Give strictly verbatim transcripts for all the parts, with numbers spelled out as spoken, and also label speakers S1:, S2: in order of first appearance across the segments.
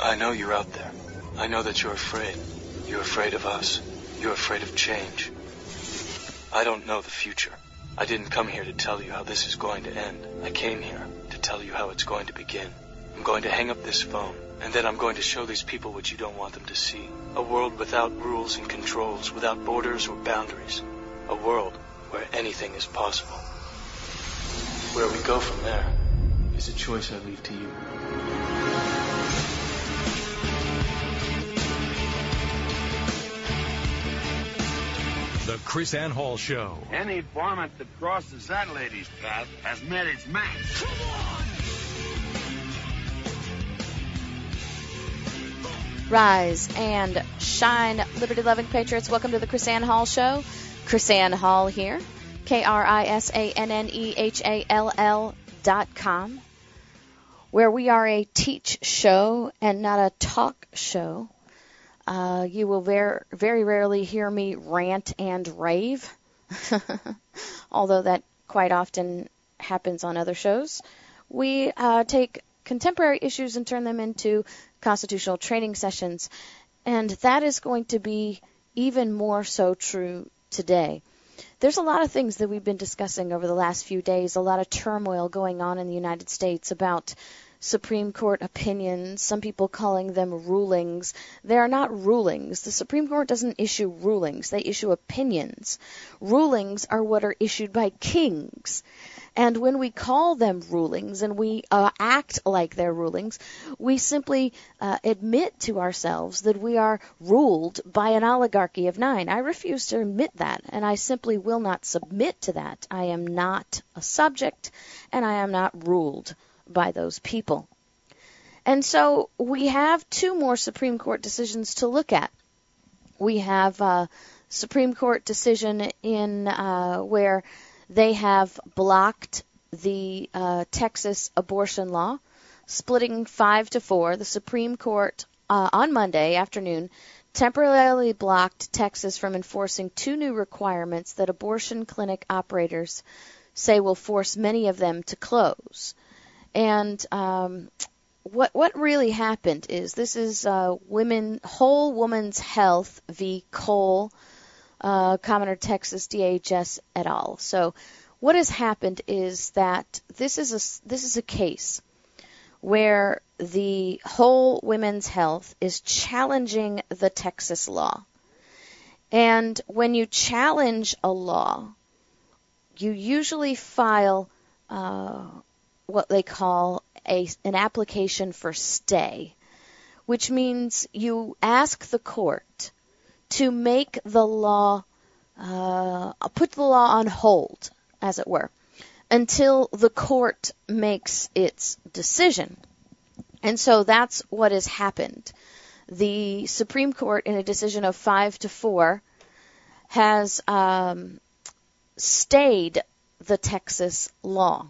S1: I know you're out there. I know that you're afraid. You're afraid of us. You're afraid of change. I don't know the future. I didn't come here to tell you how this is going to end. I came here to tell you how it's going to begin. I'm going to hang up this phone, and then I'm going to show these people what you don't want them to see. A world without rules and controls, without borders or boundaries. A world where anything is possible. Where we go from there is a choice I leave to you.
S2: The Chris Ann Hall Show.
S3: Any varmint that crosses that lady's path has met its match. Come
S4: on! Rise and shine, liberty-loving patriots. Welcome to the Chris Ann Hall Show. Chris Ann Hall here. K R I S A N N E H A L L dot com, where we are a teach show and not a talk show. Uh, you will very, very rarely hear me rant and rave, although that quite often happens on other shows. We uh, take contemporary issues and turn them into constitutional training sessions, and that is going to be even more so true today. There's a lot of things that we've been discussing over the last few days, a lot of turmoil going on in the United States about Supreme Court opinions, some people calling them rulings. They are not rulings. The Supreme Court doesn't issue rulings. They issue opinions. Rulings are what are issued by kings. And when we call them rulings and we uh, act like they're rulings, we simply uh, admit to ourselves that we are ruled by an oligarchy of nine. I refuse to admit that, and I simply will not submit to that. I am not a subject, and I am not ruled by those people. And so we have two more Supreme Court decisions to look at. We have a Supreme Court decision in uh, where they have blocked the uh, Texas abortion law, splitting five to four. The Supreme Court uh, on Monday afternoon temporarily blocked Texas from enforcing two new requirements that abortion clinic operators say will force many of them to close. And um, what what really happened is this is uh, women Whole Woman's Health v. Cole, uh, Commoner Texas D H S et al. So what has happened is that this is a this is a case where the Whole Women's Health is challenging the Texas law. And when you challenge a law, you usually file uh, what they call a, an application for stay, which means you ask the court to make the law, uh, put the law on hold, as it were, until the court makes its decision. And so that's what has happened. The Supreme Court, in a decision of five to four, has um, stayed the Texas law.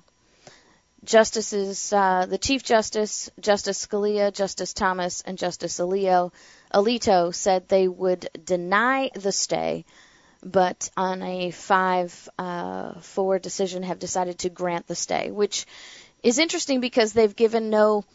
S4: Justices, uh, the Chief Justice, Justice Scalia, Justice Thomas, and Justice Alito, Alito said they would deny the stay, but on a five four decision have decided to grant the stay, which is interesting because they've given no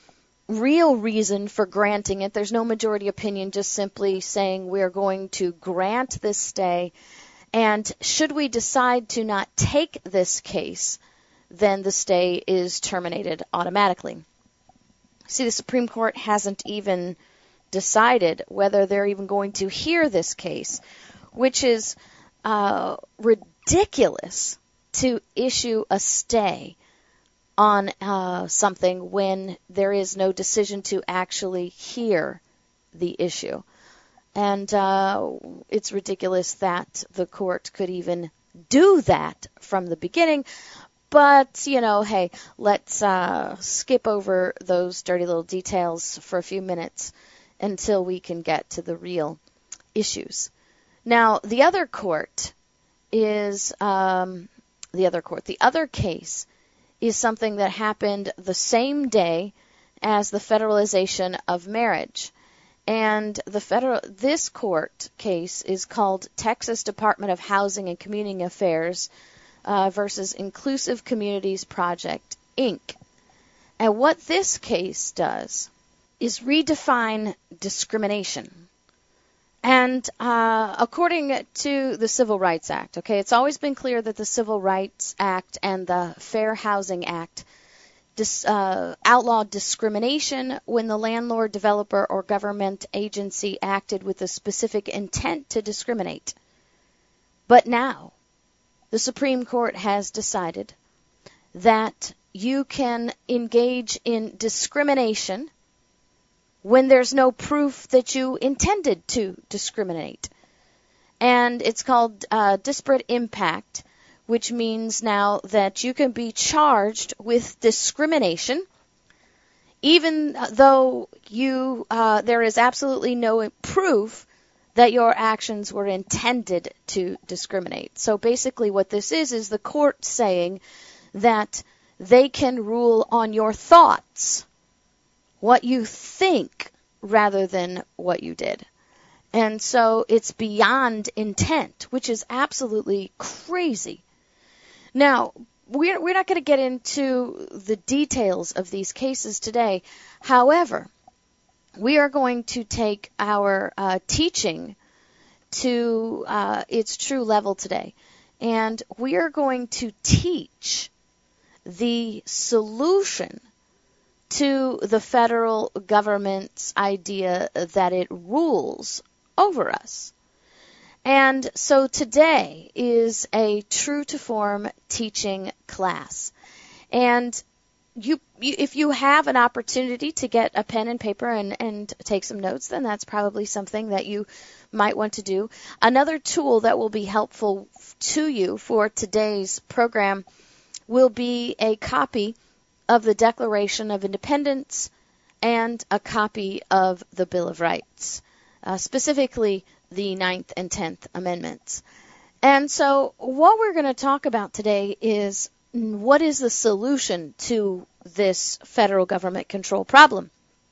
S4: real reason for granting it. There's no majority opinion, just simply saying we're going to grant this stay, and should we decide to not take this case, then the stay is terminated automatically. See, the Supreme Court hasn't even decided whether they're even going to hear this case, which is uh, ridiculous to issue a stay on uh, something when there is no decision to actually hear the issue. And uh, it's ridiculous that the court could even do that from the beginning. But, you know, hey, let's uh, skip over those dirty little details for a few minutes until we can get to the real issues. Now, the other court is, um, the other court, the other case is something that happened the same day as the federalization of marriage. And the federal, this court case is called Texas Department of Housing and Community Affairs Uh, versus Inclusive Communities Project, Incorporated. And what this case does is redefine discrimination. And uh, according to the Civil Rights Act, okay, it's always been clear that the Civil Rights Act and the Fair Housing Act dis, uh, outlawed discrimination when the landlord, developer, or government agency acted with a specific intent to discriminate. But now, the Supreme Court has decided that you can engage in discrimination when there's no proof that you intended to discriminate. And it's called uh, disparate impact, which means now that you can be charged with discrimination even though you uh, there is absolutely no proof that your actions were intended to discriminate. So basically what this is is the court saying that they can rule on your thoughts, what you think, rather than what you did. And so it's beyond intent, which is absolutely crazy. Now, we're, we're not going to get into the details of these cases today. However, we are going to take our uh, teaching to uh, its true level today. And we are going to teach the solution to the federal government's idea that it rules over us. And so today is a true to form teaching class. And you, you if you have an opportunity to get a pen and paper and, and take some notes, then that's probably something that you might want to do. Another tool that will be helpful to you for today's program will be a copy of the Declaration of Independence and a copy of the Bill of Rights, uh, specifically the Ninth and Tenth Amendments. And so what we're going to talk about today is what is the solution to this federal government control problem.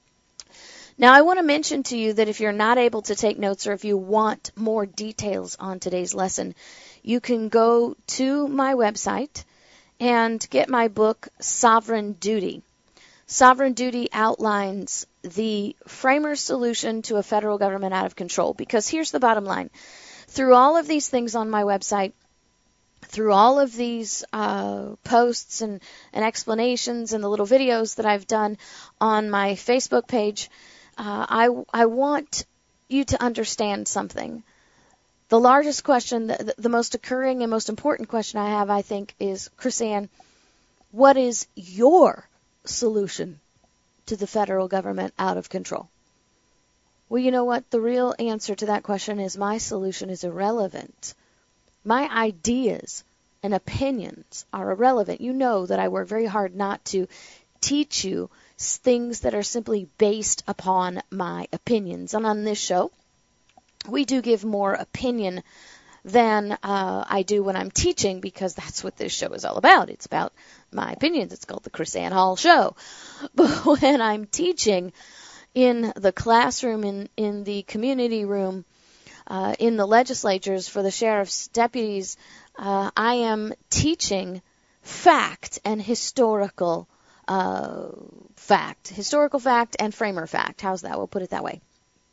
S4: Now, I want to mention to you that if you're not able to take notes or if you want more details on today's lesson, you can go to my website and get my book, Sovereign Duty. Sovereign Duty outlines the framer's solution to a federal government out of control. Because here's the bottom line. Through all of these things on my website, through all of these uh, posts and, and explanations and the little videos that I've done on my Facebook page, uh, I, I want you to understand something. The largest question, the, the most occurring and most important question I have, I think, is, KrisAnne, what is your solution to the federal government out of control? Well, you know what? The real answer to that question is my solution is irrelevant. My ideas and opinions are irrelevant. You know that I work very hard not to teach you things that are simply based upon my opinions. And on this show, we do give more opinion than uh, I do when I'm teaching, because that's what this show is all about. It's about my opinions. It's called the KrisAnne Hall Show. But when I'm teaching in the classroom, in, in the community room, uh, in the legislatures for the sheriff's deputies, uh, I am teaching fact and historical uh, fact. Historical fact and framer fact. How's that? We'll put it that way.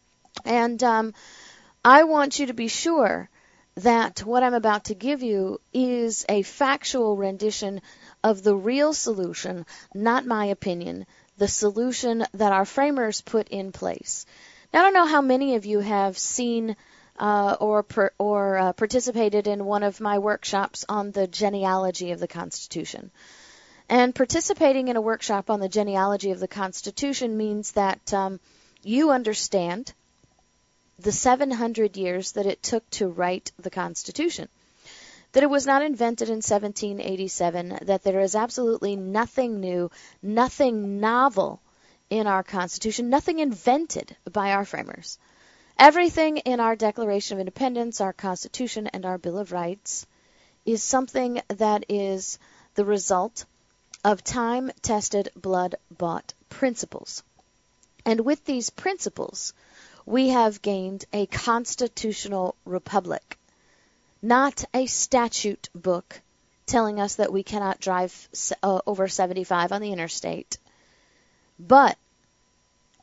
S4: And um, I want you to be sure that what I'm about to give you is a factual rendition of the real solution, not my opinion, the solution that our framers put in place. Now, I don't know how many of you have seen uh, or per, or uh, participated in one of my workshops on the genealogy of the Constitution. And participating in a workshop on the genealogy of the Constitution means that um, you understand the seven hundred years that it took to write the Constitution. That it was not invented in seventeen eighty-seven, that there is absolutely nothing new, nothing novel in our Constitution, nothing invented by our framers. Everything in our Declaration of Independence, our Constitution, and our Bill of Rights is something that is the result of time-tested, blood-bought principles. And with these principles, we have gained a constitutional republic, not a statute book telling us that we cannot drive uh, over seventy-five on the interstate, but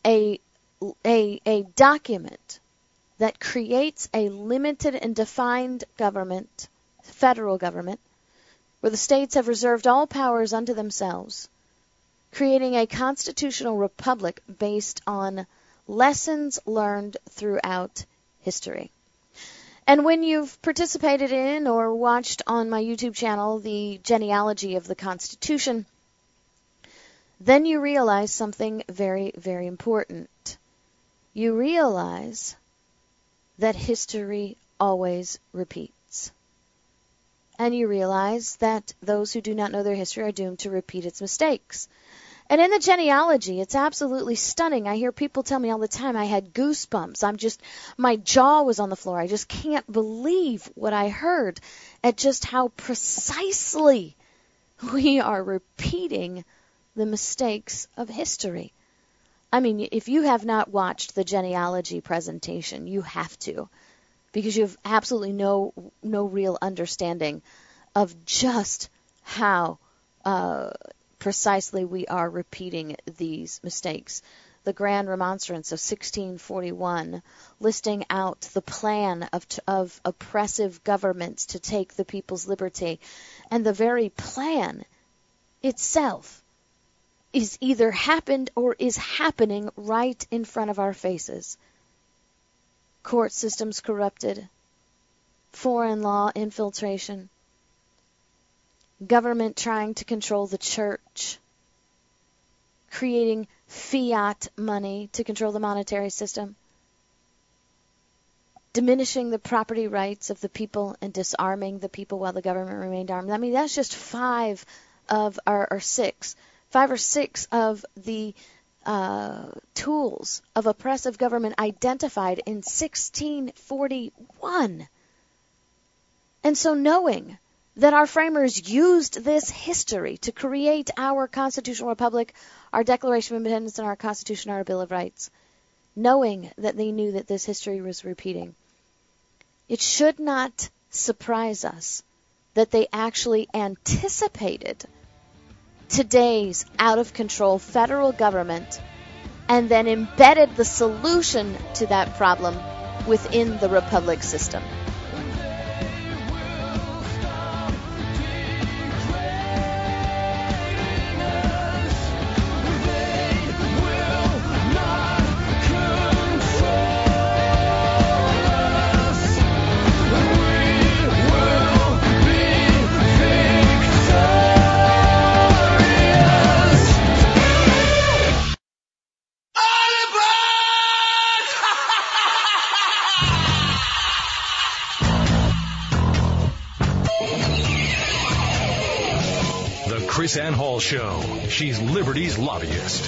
S4: a, a, a document that creates a limited and defined government, federal government, where the states have reserved all powers unto themselves, creating a constitutional republic based on lessons learned throughout history. And when you've participated in or watched on my YouTube channel the genealogy of the Constitution, then you realize something very, very important. You realize that history always repeats. And you realize that those who do not know their history are doomed to repeat its mistakes. And in the genealogy, it's absolutely stunning. I hear people tell me all the time, I had goosebumps. I'm just, my jaw was on the floor. I just can't believe what I heard at just how precisely we are repeating the mistakes of history. I mean, if you have not watched the genealogy presentation, you have to, because you have absolutely no no real understanding of just how uh, precisely we are repeating these mistakes. The Grand Remonstrance of sixteen forty-one, listing out the plan of of oppressive governments to take the people's liberty, and the very plan itself is either happened or is happening right in front of our faces. Court systems corrupted, foreign law infiltration, government trying to control the church, creating fiat money to control the monetary system, diminishing the property rights of the people and disarming the people while the government remained armed. I mean, that's just five of, or, or six, five or six of the uh, tools of oppressive government identified in sixteen forty-one. And so knowing that our framers used this history to create our constitutional republic, our Declaration of Independence, and our Constitution, our Bill of Rights, knowing that they knew that this history was repeating, it should not surprise us that they actually anticipated today's out-of-control federal government and then embedded the solution to that problem within the republic system.
S2: Chris Ann Hall Show. She's Liberty's lobbyist.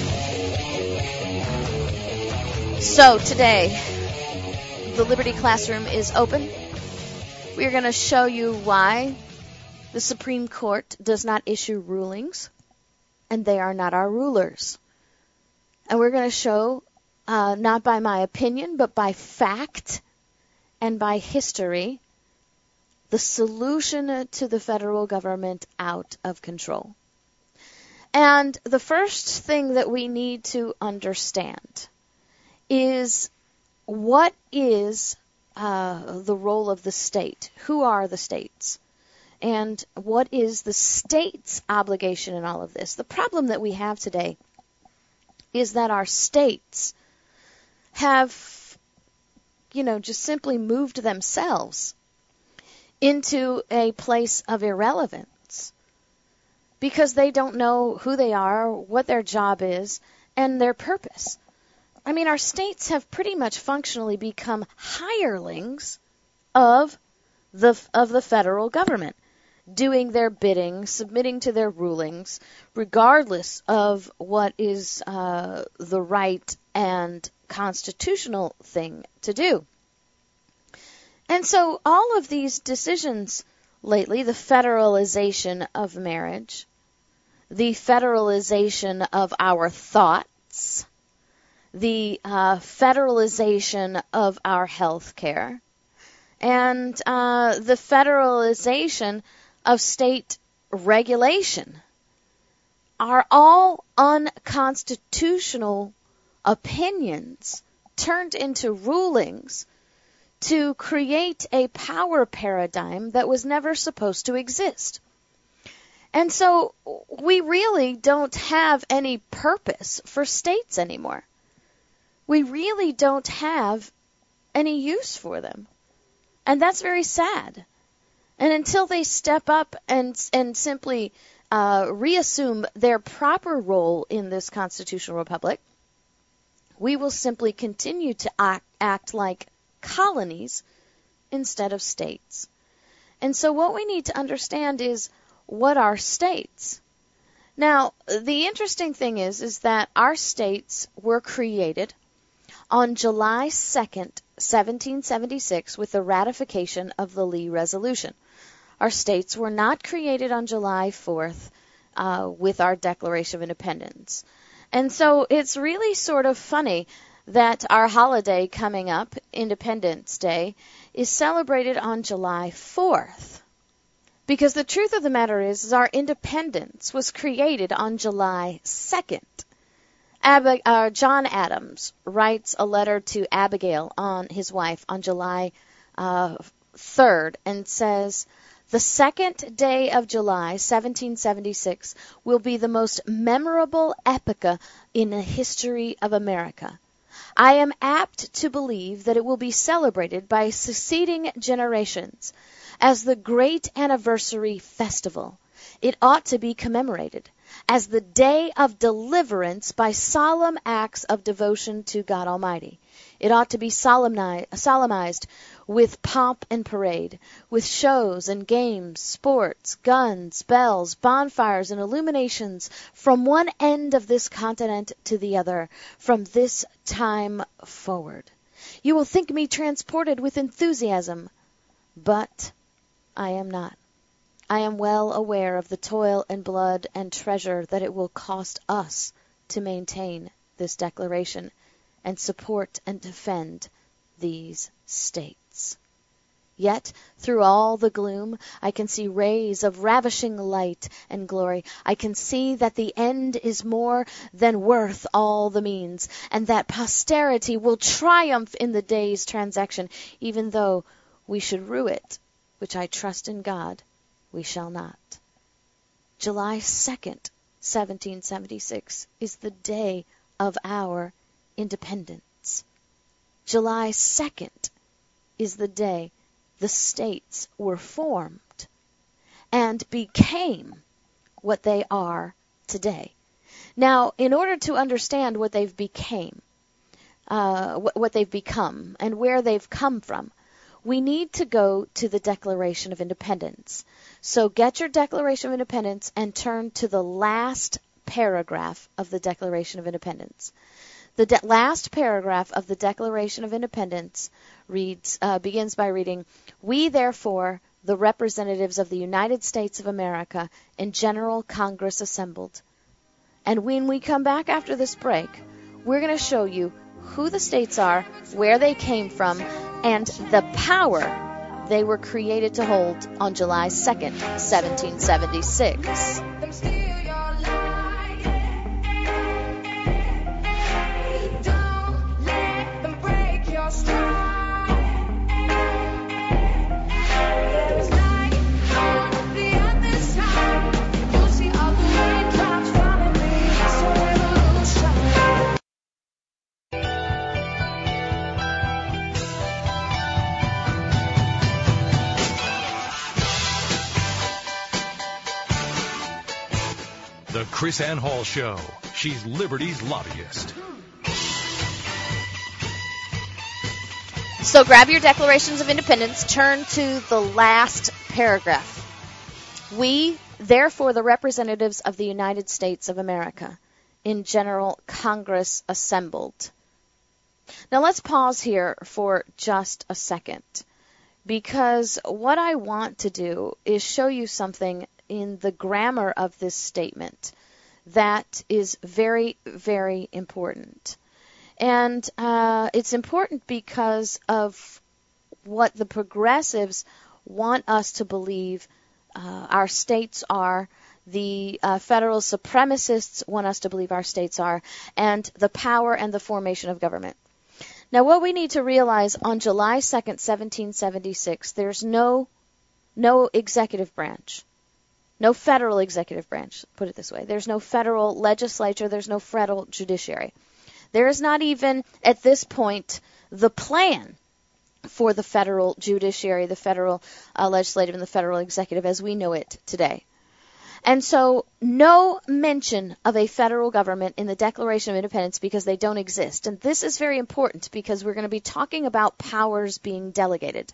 S4: So today, the Liberty Classroom is open. We're going to show you why the Supreme Court does not issue rulings, and they are not our rulers. And we're going to show, uh, not by my opinion, but by fact and by history, the solution to the federal government out of control. And the first thing that we need to understand is what is uh, the role of the state? Who are the states? And what is the state's obligation in all of this? The problem that we have today is that our states have, you know, just simply moved themselves into a place of irrelevance because they don't know who they are, what their job is, and their purpose. I mean, our states have pretty much functionally become hirelings of the of the federal government, doing their bidding, submitting to their rulings, regardless of what is uh, the right and constitutional thing to do. And so all of these decisions lately, the federalization of marriage, the federalization of our thoughts, the uh, federalization of our health care, and uh, the federalization of state regulation are all unconstitutional opinions turned into rulings to create a power paradigm that was never supposed to exist. And so we really don't have any purpose for states anymore. We really don't have any use for them. And that's very sad. And until they step up and and simply uh, reassume their proper role in this constitutional republic, we will simply continue to act, act like colonies instead of states. And so what we need to understand is, what are states? Now, the interesting thing is, is that our states were created on July second, seventeen seventy-six, with the ratification of the Lee Resolution. Our states were not created on July fourth uh, with our Declaration of Independence. And so it's really sort of funny that our holiday coming up, Independence Day, is celebrated on July fourth. Because the truth of the matter is, is our independence was created on July second. Ab- uh, John Adams writes a letter to Abigail, on his wife, on July uh, third, and says, "The second day of July, seventeen seventy-six, will be the most memorable epoch in the history of America. I am apt to believe that it will be celebrated by succeeding generations as the great anniversary festival. It ought to be commemorated as the day of deliverance by solemn acts of devotion to God Almighty. It ought to be solemnized with pomp and parade, with shows and games, sports, guns, bells, bonfires, and illuminations from one end of this continent to the other, from this time forward. You will think me transported with enthusiasm, but I am not. I am well aware of the toil and blood and treasure that it will cost us to maintain this declaration and support and defend these states. Yet, through all the gloom, I can see rays of ravishing light and glory. I can see that the end is more than worth all the means, and that posterity will triumph in the day's transaction, even though we should rue it, which I trust in God we shall not." July second, seventeen seventy-six, is the day of our independence. July second is the day the states were formed and became what they are today. Now, in order to understand what they've became, uh, what they've become, and where they've come from, we need to go to the Declaration of Independence. So get your Declaration of Independence and turn to the last paragraph of the Declaration of Independence. The de- last paragraph of the Declaration of Independence reads, uh, begins by reading, "We, therefore, the representatives of the United States of America, in General Congress assembled." And when we come back after this break, we're going to show you who the states are, where they came from, and the power they were created to hold on July second, seventeen seventy-six.
S2: The Chris Ann Hall Show. She's Liberty's lobbyist.
S4: So grab your Declarations of Independence, turn to the last paragraph. "We, therefore, the representatives of the United States of America, in General Congress assembled." Now let's pause here for just a second, because what I want to do is show you something in the grammar of this statement that is very, very important. And uh, it's important because of what the progressives want us to believe uh, our states are, the uh, federal supremacists want us to believe our states are, and the power and the formation of government. Now, what we need to realize on July second, seventeen seventy-six, there's no no executive branch, no federal executive branch, put it this way. There's no federal legislature, there's no federal judiciary. There is not even, at this point, the plan for the federal judiciary, the federal uh, legislative, and the federal executive as we know it today. And so no mention of a federal government in the Declaration of Independence because they don't exist. And this is very important because we're going to be talking about powers being delegated.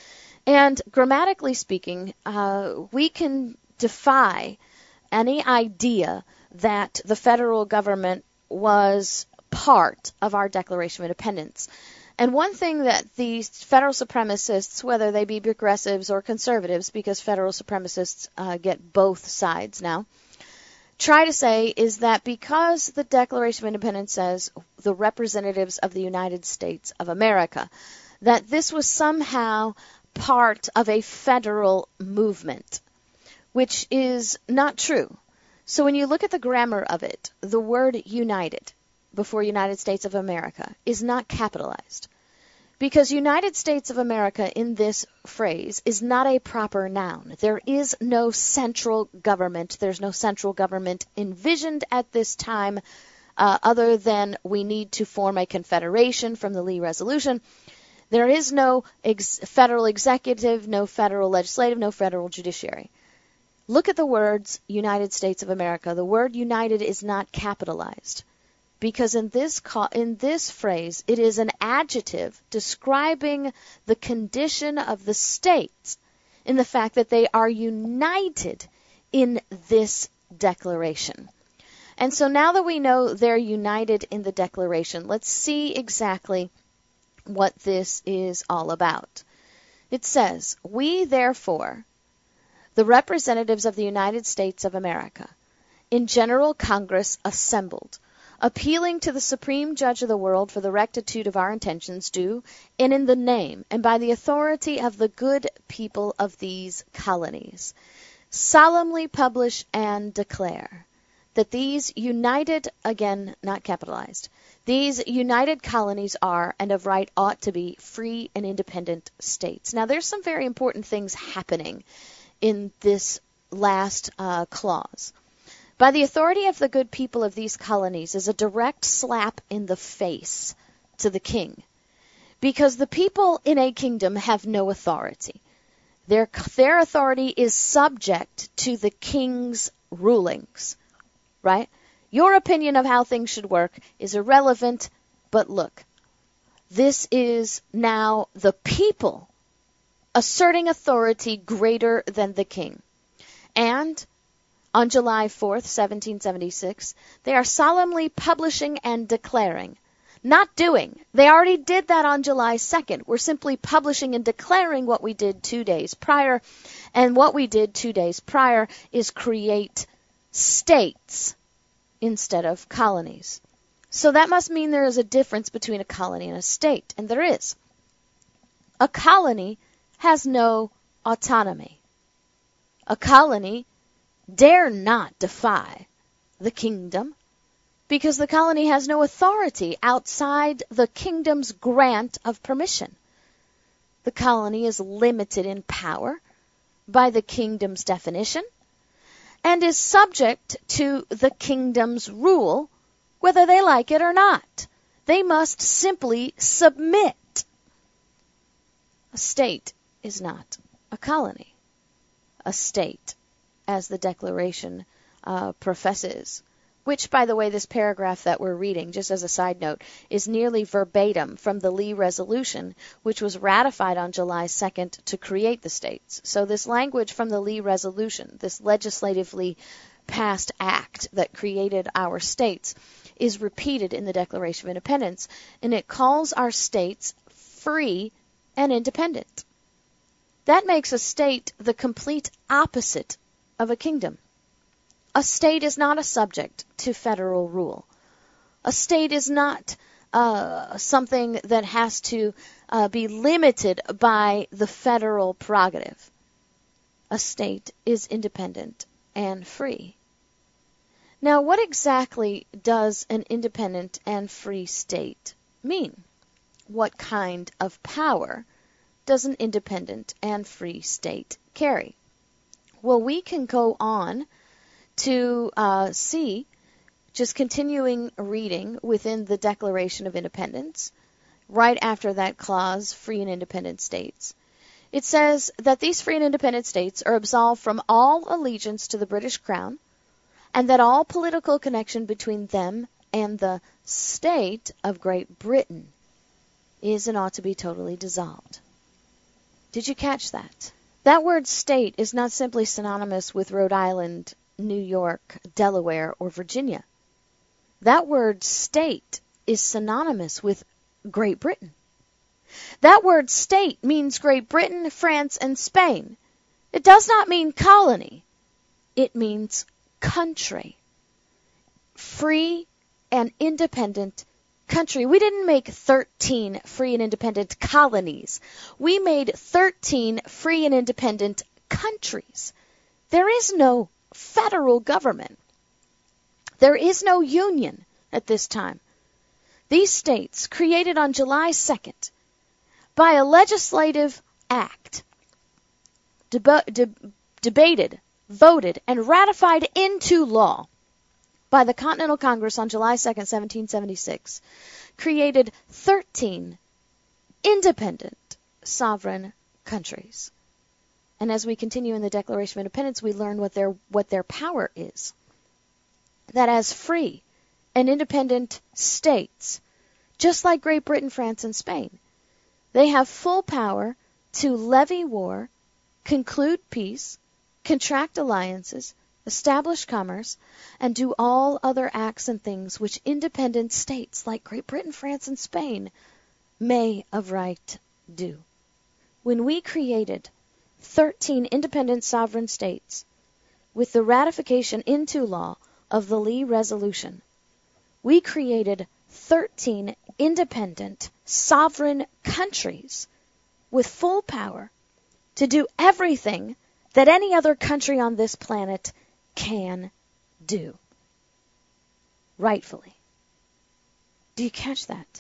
S4: And grammatically speaking, uh, we can defy any idea that the federal government was part of our Declaration of Independence. And one thing that these federal supremacists, whether they be progressives or conservatives, because federal supremacists uh, get both sides now, try to say is that because the Declaration of Independence says the representatives of the United States of America, that this was somehow part of a federal movement, which is not true. So when you look at the grammar of it, the word united before United States of America is not capitalized. Because United States of America in this phrase is not a proper noun. There is no central government. There's no central government envisioned at this time uh, other than we need to form a confederation from the Lee Resolution. There is no ex- federal executive, no federal legislative, no federal judiciary. Look at the words United States of America. The word united is not capitalized. Because in this in this phrase, it is an adjective describing the condition of the states in the fact that they are united in this declaration. And so now that we know they're united in the declaration, let's see exactly what this is all about. It says, "We therefore, the representatives of the United States of America, in General Congress assembled, appealing to the Supreme Judge of the world for the rectitude of our intentions, do, and in the name and by the authority of the good people of these colonies, solemnly publish and declare that these united, again, not capitalized, these united colonies are, and of right ought to be, free and independent states." Now, there's some very important things happening in this last uh, clause. By the authority of the good people of these colonies is a direct slap in the face to the king, because the people in a kingdom have no authority. Their, their authority is subject to the king's rulings, right? Your opinion of how things should work is irrelevant, but look, this is now the people asserting authority greater than the king. And on July fourth, seventeen seventy-six, they are solemnly publishing and declaring. Not doing. They already did that on July second. We're simply publishing and declaring what we did two days prior. And what we did two days prior is create states instead of colonies. So that must mean there is a difference between a colony and a state. And there is. A colony has no autonomy. A colony dare not defy the kingdom because the colony has no authority outside the kingdom's grant of permission. The colony is limited in power by the kingdom's definition and is subject to the kingdom's rule whether they like it or not. They must simply submit. A state is not a colony. A state, as the Declaration uh, professes, which, by the way, this paragraph that we're reading, just as a side note, is nearly verbatim from the Lee Resolution, which was ratified on July second to create the states. So this language from the Lee Resolution, this legislatively passed act that created our states, is repeated in the Declaration of Independence, and it calls our states free and independent. That makes a state the complete opposite of a kingdom. A state is not a subject to federal rule. A state is not uh, something that has to uh, be limited by the federal prerogative. A state is independent and free. Now, what exactly does an independent and free state mean? What kind of power does an independent and free state carry? Well, we can go on to uh, see, just continuing reading within the Declaration of Independence, right after that clause, free and independent states. It says that these free and independent states are absolved from all allegiance to the British Crown, and that all political connection between them and the state of Great Britain is and ought to be totally dissolved. Did you catch that? That word state is not simply synonymous with Rhode Island, New York, Delaware, or Virginia. That word state is synonymous with Great Britain. That word state means Great Britain, France, and Spain. It does not mean colony. It means country. Free and independent country. We didn't make thirteen free and independent colonies. We made thirteen free and independent countries. There is no federal government. There is no union at this time. These states, created on July second by a legislative act, deb- deb- debated, voted, and ratified into law by the Continental Congress on July second, seventeen seventy-six, created thirteen independent sovereign countries. And as we continue in the Declaration of Independence, we learn what their what their power is. That as free and independent states, just like Great Britain, France, and Spain, they have full power to levy war, conclude peace, contract alliances, establish commerce, and do all other acts and things which independent states like Great Britain, France, and Spain may of right do. When we created thirteen independent sovereign states with the ratification into law of the Lee Resolution, we created thirteen independent sovereign countries with full power to do everything that any other country on this planet can do. Rightfully. Do you catch that?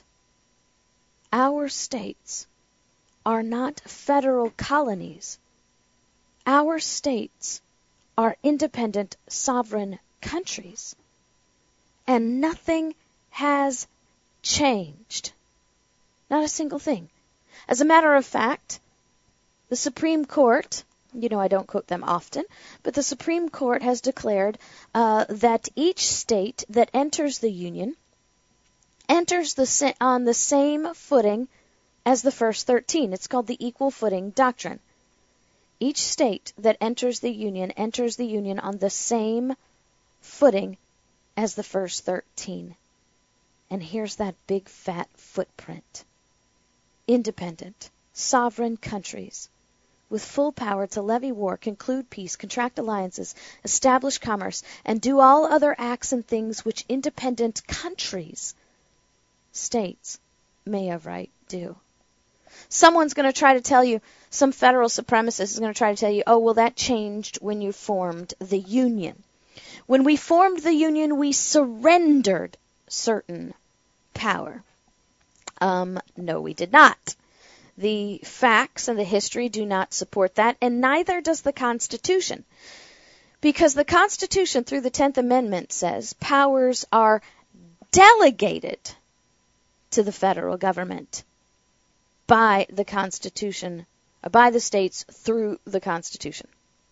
S4: Our states are not federal colonies. Our states are independent sovereign countries. And nothing has changed. Not a single thing. As a matter of fact, the Supreme Court, you know I don't quote them often, but the Supreme Court has declared uh, that each state that enters the Union enters the sa- on the same footing as the first thirteen. It's called the equal footing doctrine. Each state that enters the Union enters the Union on the same footing as the first thirteen. And here's that big fat footprint. Independent, sovereign countries with full power to levy war, conclude peace, contract alliances, establish commerce, and do all other acts and things which independent countries, states, may of right do. Someone's going to try to tell you, some federal supremacist is going to try to tell you, oh, well, that changed when you formed the Union. When we formed the Union, we surrendered certain power. Um, no, we did not. The facts and the history do not support that, and neither does the Constitution. Because the Constitution, through the tenth Amendment, says powers are delegated to the federal government by the Constitution, by the states through the Constitution,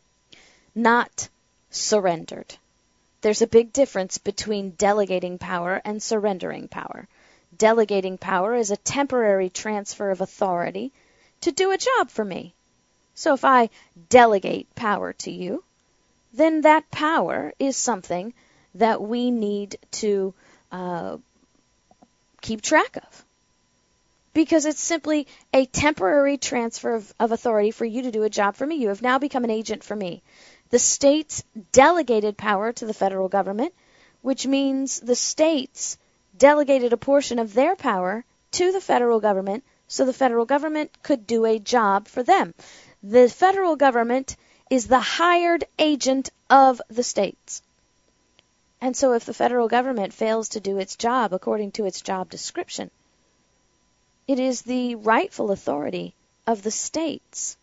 S4: not surrendered. There's a big difference between delegating power and surrendering power. Delegating power is a temporary transfer of authority to do a job for me. So if I delegate power to you, then that power is something that we need to uh, keep track of. Because it's simply a temporary transfer of, of authority for you to do a job for me. You have now become an agent for me. The states delegated power to the federal government, which means the states delegated a portion of their power to the federal government so the federal government could do a job for them. The federal government is the hired agent of the states. And so if the federal government fails to do its job according to its job description, it is the rightful authority of the states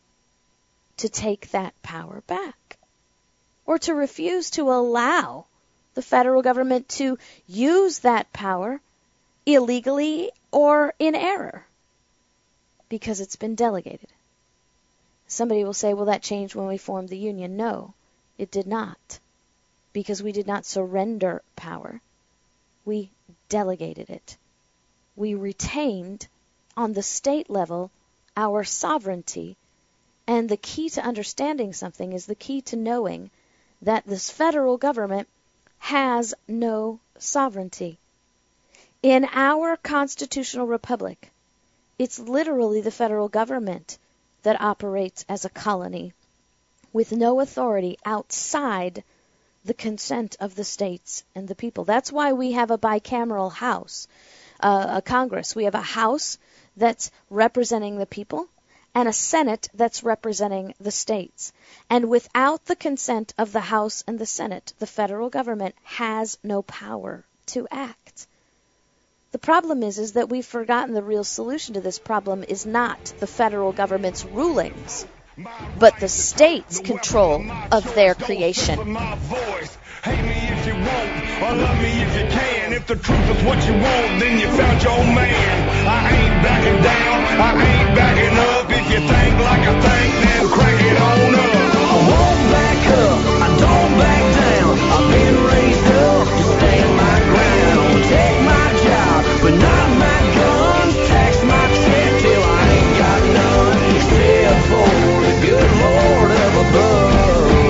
S4: to take that power back, or to refuse to allow the federal government to use that power illegally or in error because it's been delegated. Somebody will say, well, that changed when we formed the Union. No, it did not, because we did not surrender power. We delegated it. We retained on the state level our sovereignty, and the key to understanding something is the key to knowing that this federal government has no sovereignty. In our constitutional republic, it's literally the federal government that operates as a colony with no authority outside the consent of the states and the people. That's why we have a bicameral house, uh, a Congress. We have a House that's representing the people and a Senate that's representing the states. And without the consent of the House and the Senate, the federal government has no power to act. The problem is, is that we've forgotten the real solution to this problem is not the federal government's rulings, but the states' control of their creation.
S5: Hate me if you won't, or love me if you can. If the truth is what you want, then you found your man. I ain't backing down, I ain't backing up. If you think like I think, then crack it on up. I won't back up, I don't back down. I've been raised up to stand my ground. Take my job, but not my guns. Tax my check till I ain't got none, except for the good Lord up above.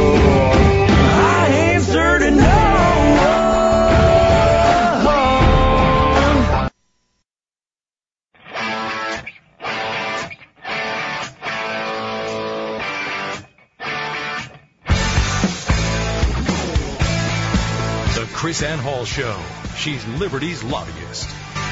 S2: Chris Ann Hall Show. She's Liberty's lobbyist.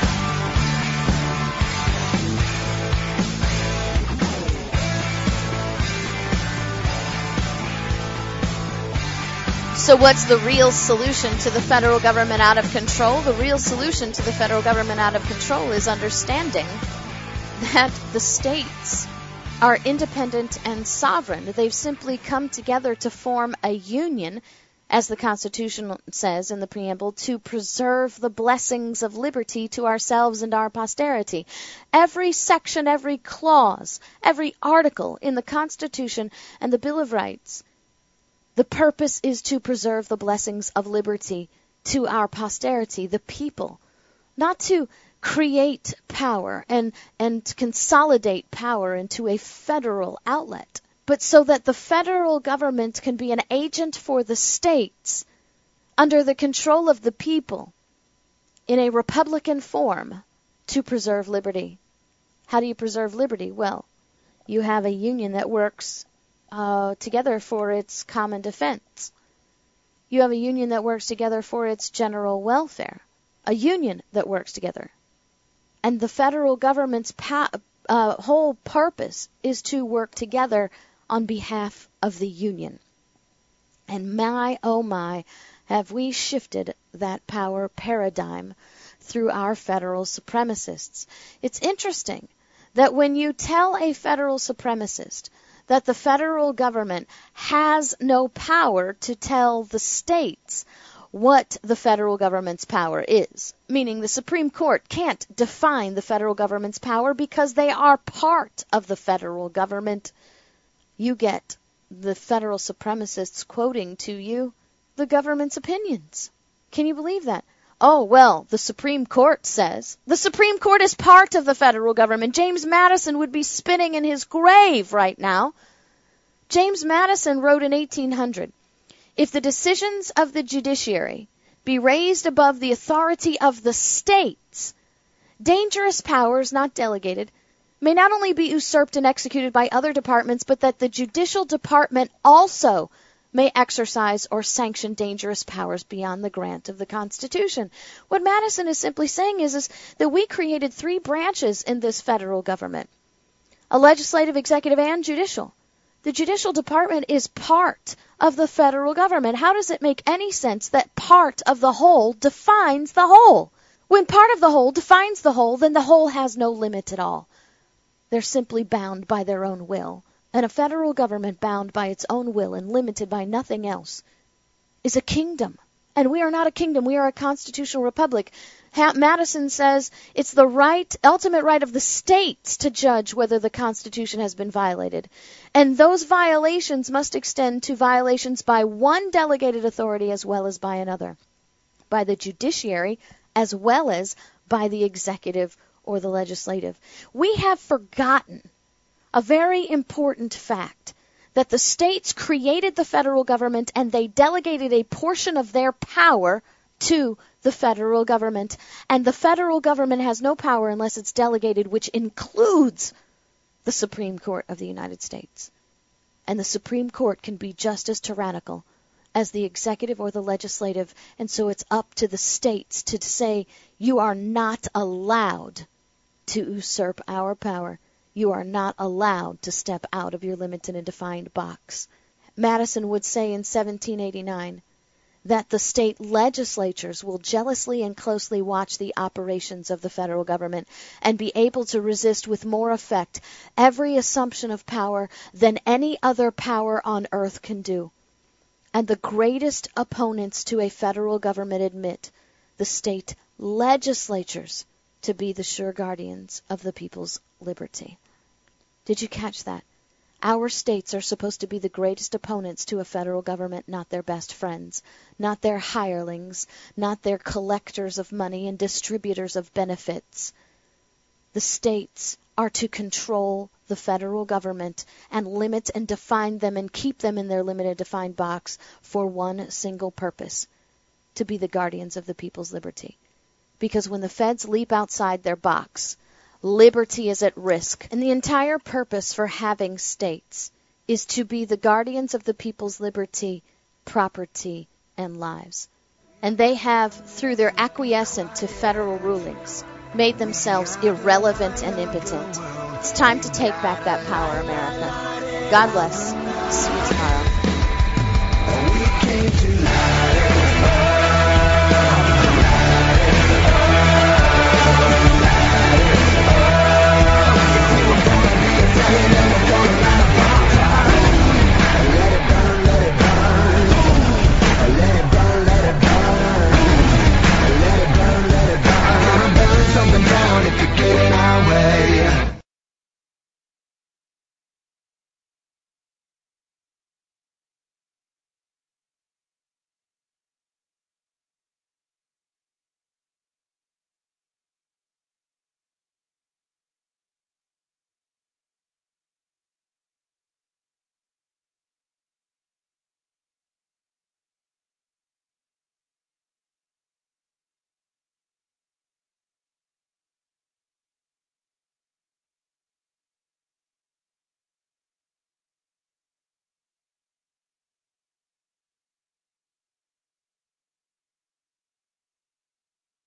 S4: So what's the real solution to the federal government out of control? The real solution to the federal government out of control is understanding that the states are independent and sovereign. They've simply come together to form a union, as the Constitution says in the preamble, to preserve the blessings of liberty to ourselves and our posterity. Every section, every clause, every article in the Constitution and the Bill of Rights, the purpose is to preserve the blessings of liberty to our posterity, the people, not to create power and, and consolidate power into a federal outlet, but so that the federal government can be an agent for the states under the control of the people in a republican form to preserve liberty. How do you preserve liberty? Well, you have a union that works uh, together for its common defense. You have a union that works together for its general welfare. A union that works together. And the federal government's pa- uh, whole purpose is to work together on behalf of the union. And my, oh my, have we shifted that power paradigm through our federal supremacists. It's interesting that when you tell a federal supremacist that the federal government has no power to tell the states what the federal government's power is, meaning the Supreme Court can't define the federal government's power because they are part of the federal government, you get the federal supremacists quoting to you the government's opinions. Can you believe that? Oh, well, the Supreme Court says. The Supreme Court is part of the federal government. James Madison would be spinning in his grave right now. James Madison wrote in eighteen hundred, if the decisions of the judiciary be raised above the authority of the states, dangerous powers not delegated may not only be usurped and executed by other departments, but that the judicial department also may exercise or sanction dangerous powers beyond the grant of the Constitution. What Madison is simply saying is, is that we created three branches in this federal government, a legislative, executive, and judicial. The Judicial Department is part of the federal government. How does it make any sense that part of the whole defines the whole? When part of the whole defines the whole, then the whole has no limit at all. They're simply bound by their own will. And a federal government bound by its own will and limited by nothing else is a kingdom. And we are not a kingdom. We are a constitutional republic. Ha- Madison says it's the right, ultimate right of the states to judge whether the Constitution has been violated. And those violations must extend to violations by one delegated authority as well as by another, by the judiciary as well as by the executive or the legislative. We have forgotten a very important fact, that the states created the federal government and they delegated a portion of their power to the federal government. And the federal government has no power unless it's delegated, which includes the Supreme Court of the United States. And the Supreme Court can be just as tyrannical as the executive or the legislative. And so it's up to the states to say, you are not allowed to usurp our power. You are not allowed to step out of your limited and defined box. Madison would say in seventeen eighty-nine that the state legislatures will jealously and closely watch the operations of the federal government and be able to resist with more effect every assumption of power than any other power on earth can do. And the greatest opponents to a federal government admit the state legislatures to be the sure guardians of the people's liberty. Did you catch that? Our states are supposed to be the greatest opponents to a federal government, not their best friends, not their hirelings, not their collectors of money and distributors of benefits. The states are to control the federal government and limit and define them and keep them in their limited defined box for one single purpose, to be the guardians of the people's liberty. Because when the feds leap outside their box, liberty is at risk. And the entire purpose for having states is to be the guardians of the people's liberty, property, and lives. And they have, through their acquiescence to federal rulings, made themselves irrelevant and impotent. It's time to take back that power, America. God bless. See you tomorrow.
S5: We came to life. Something down if you get in our way.